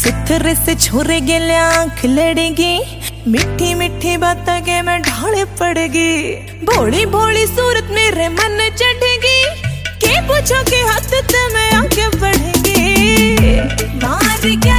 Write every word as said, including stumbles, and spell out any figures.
सुथरे से छोरे गेले आंख लड़ेगी, मिठी मिठी बात के मैं ढाले पड़ेगी। भोली भोली सूरत मेरे मन चढ़ेगी, के पूछो के हाथ ते मैं आगे बढ़ेगी। मार क्या